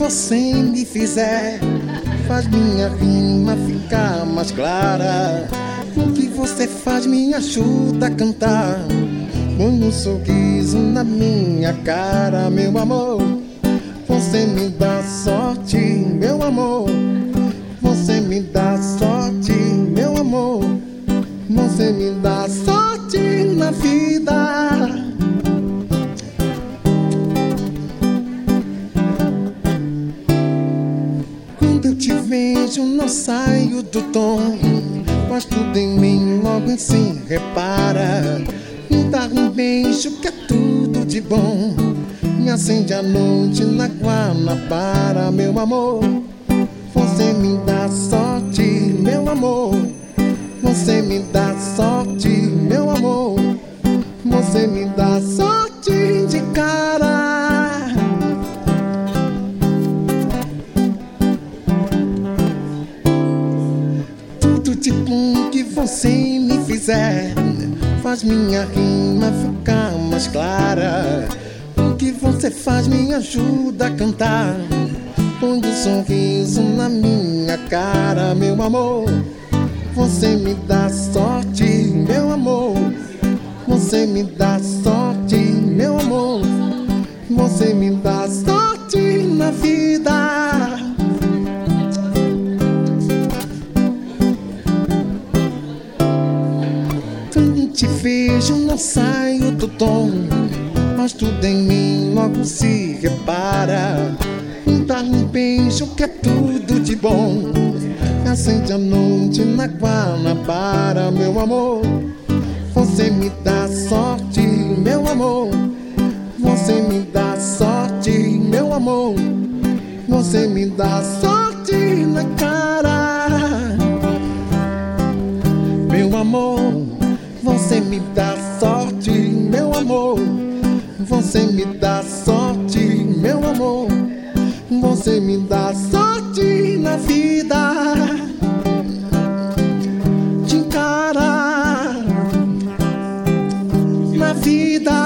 você me fizer faz minha rima ficar mais clara. O que você faz me ajuda a cantar. Põe um sorriso na minha cara, meu amor. Você me dá sorte, meu amor. Você me dá sorte, meu amor. Você me dá sorte na vida. Quando eu te vejo não saio do tom, mas tudo em mim logo assim repara. Me dá um beijo que é tudo de bom, me acende a noite na Guanabara, meu amor. Você me dá sorte, meu amor. Você me dá sorte, meu amor. Você me dá sorte de cara. Tudo de bom que você me fizer faz minha rima ficar mais clara. O que você faz me ajuda a cantar. Põe um sorriso na minha cara, meu amor. Você me dá sorte, meu amor. Você me dá sorte, meu amor. Você me dá sorte na vida. Quando te vejo não saio do tom, mas tudo em mim logo se repara. Me dá um beijo que é tudo de bom, me acende a noite na Guanabara, meu amor. Você me dá sorte, meu amor. Você me dá sorte, meu amor. Você me dá sorte na cara, meu amor. Você me dá sorte, meu amor. Você me dá sorte, meu amor. Você me dá sorte na vida. De cara na vida.